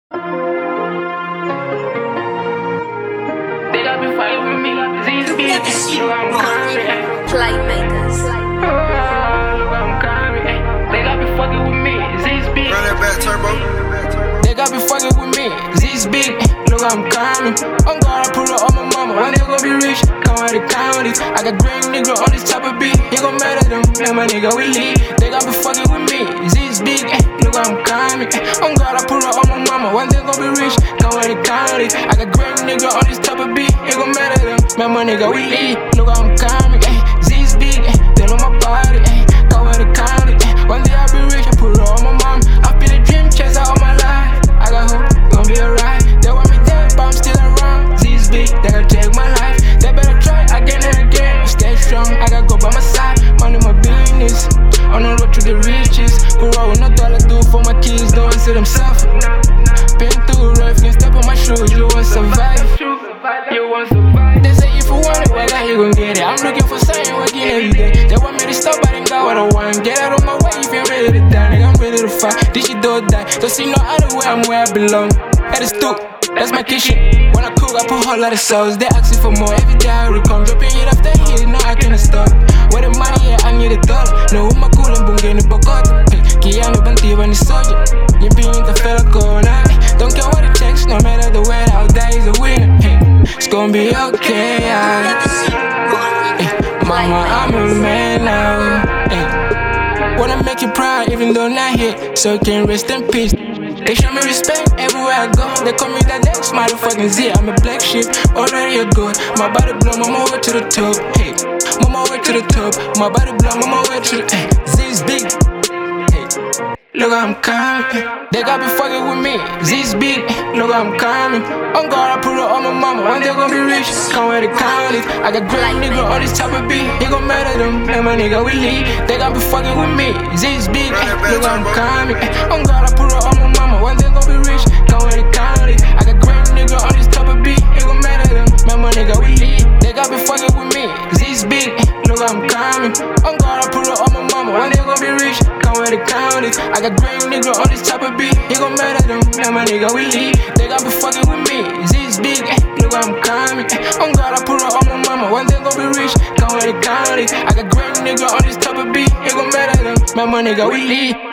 They got me fighting with me. These bitches, look I'm coming. Playmakers. Look I'm coming. They got me fucking with me. These bitches. Run that back, turbo. They got me fucking with me. These big. Look I'm coming. I'm gonna pull up on my mama. One day gonna be rich. Come out the county. I got green nigga on this type of beat. He gon' matter them. And my nigga we lead. They got me fucking with me. These big. Look I'm coming. I'm gonna pull up on my mama. One day gonna be rich. Come out the county. I got green nigga on this type of beat. He gon' matter them. Man, my nigga we lead. Look I'm coming. These big. They know my body. Come out the county. One day I'll be rich. I pull up on my mom. I feel a dream chase all my life. I got hope. Gonna be alright. They want me dead, but I'm still around. These big. They gon' take my life. They better try again and again. Stay strong. I got go by my side. Money my business. On the road to the riches. Who roll with no dollar do for my kids. Don't see them suffer. Been through rough. Can step on my shoes. You won't survive. You won't survive. They say if you want it, well, you gon' get it. I'm looking for something working every day. They want me to stop, but I ain't got what I want. Get out of my way if you're ready to die. Nigga, I'm ready to fight. This shit don't die. Don't see no other way. I'm where I belong. At the stoop. That's my kitchen. When I cook, I put a whole lot of sauce. They asking for more. Every day I recome. Dropping it after hit. No, I can't stop. Where the money at? I need a dollar. No, my cool and boom, getting bokota. Kiano banti when the soldier. You being the fella corner. Don't care what it takes. No matter the way, I'll die is a winner. It's gonna be okay. Mama, I'm a man now. Wanna make you proud, even though not here. So you can rest in peace. They show me respect everywhere I go. They call me that next motherfucking Z. I'm a black sheep, already a god. My body blow, I'm all way to the top. Hey, I'm all way to the top. My body blow, I'm all way to the Z's big. Hey, look I'm coming. They got me fucking with me. Z's big. Look I'm coming. I'm gonna pull up on my mama. One day gonna be rich. Come where the count it. I got great nigga on this type of beat. He gon' matter them. And my nigga we lead. They got me fucking with me. Z's big. Look I'm coming. I'm gonna pull up on my mama. One day gonna be rich. Come where the count it. I got great nigga on this type of beat. He gon' matter them. Man, my nigga we lead. They got me fucking with me. Z's big. Look I'm coming. I'm gonna pull up on my mama. One day gonna be rich. Come where the count it. I got great nigga on this type of beat. He gon' matter them. Man, my nigga we lead. They got me fucking with me. Z's big. Look I'm coming. I'm gonna pull up on my mama. One day gonna be rich. Come where the count it. I got great nigga on this type of beat. He gon' matter them. Man, my nigga we lead.